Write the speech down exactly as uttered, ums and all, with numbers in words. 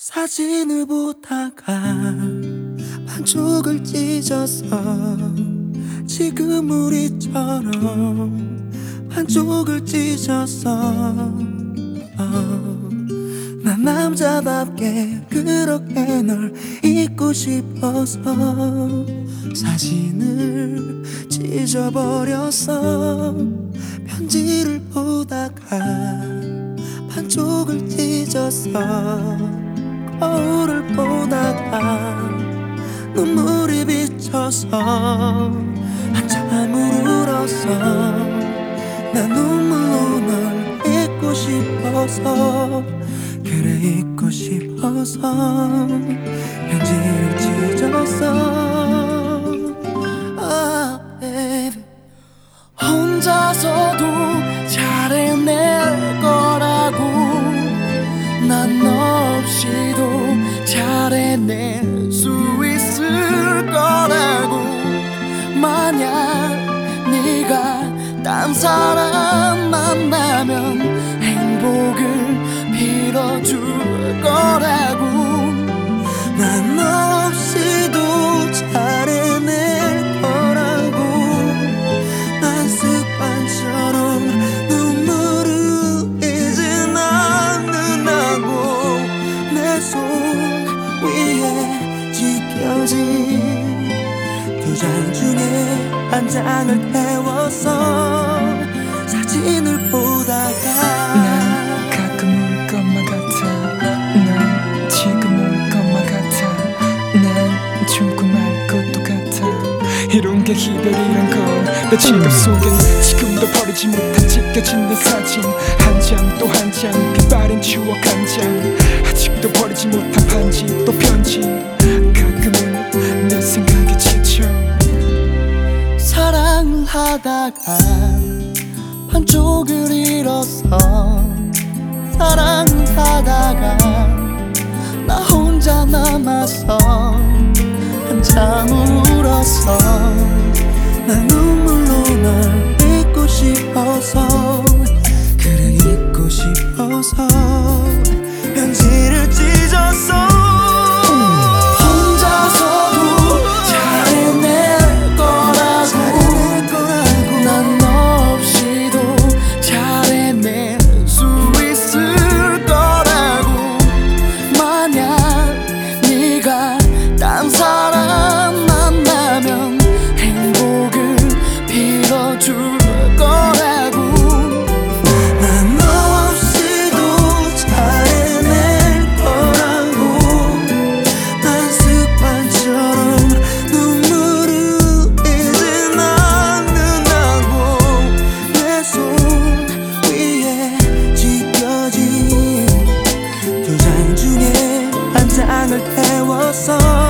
사진을 보다가 반쪽을 찢어서 지금 우리처럼 반쪽을 찢어서 어, 난 남자답게 그렇게 널 잊고 싶어서 사진을 찢어버렸어. 편지를 보다가 반쪽을 찢어서 거울을 보다가 눈물이 비쳐서 한참을 울었어. 난 눈물로 널 잊고 싶어서 그래 잊고 싶어서 편지를 찢었어. 아, baby. 혼자서도 잘해낼 거라고 난 너 없이도 잘해낼 수 있을 거라고. 만약 네가 딴 사람 만나면 행복을 빌어줄 거라고. 난 너 없이도 잘해낼 거라고. 난 습관처럼 눈물을 이젠 않는다고. 내 손 위에 지켜진 두 장 중에 한 장을 태웠어. 사진을 보다가 난 가끔 울 것만 같아. 난 지금 울 것만 같아. 난 죽고 말 것도 같아. 이런 게 이별이란 건 내 지갑 속엔 지금도 버리지 못한 찢겨진 내 사진 한 장 또 한 장 빛바랜 추억 한 장. 아직도 버리지 못한 반지 또 편지. 가끔은 내 생각에 지쳐. 사랑을 하다가 반쪽을 잃었어. 사랑을 하다가 나 혼자 남았어. 한참 울었어. 난 눈물로 널 잊고 싶어서 그래 잊고 싶어서 편지를 찢었어. 혼자서도 잘해낼 거라고. 난 너 없이도 잘해낼 수 있을 거라고. 만약 네가 딴 사람 만나면 행복을 빌어줄 거라고. 난 너 없이도 잘해낼 거라고. 난 습관처럼 눈물을 이젠 않는다고. 내 손 위에 지켜진 두 장 중에 한 장을 태웠어.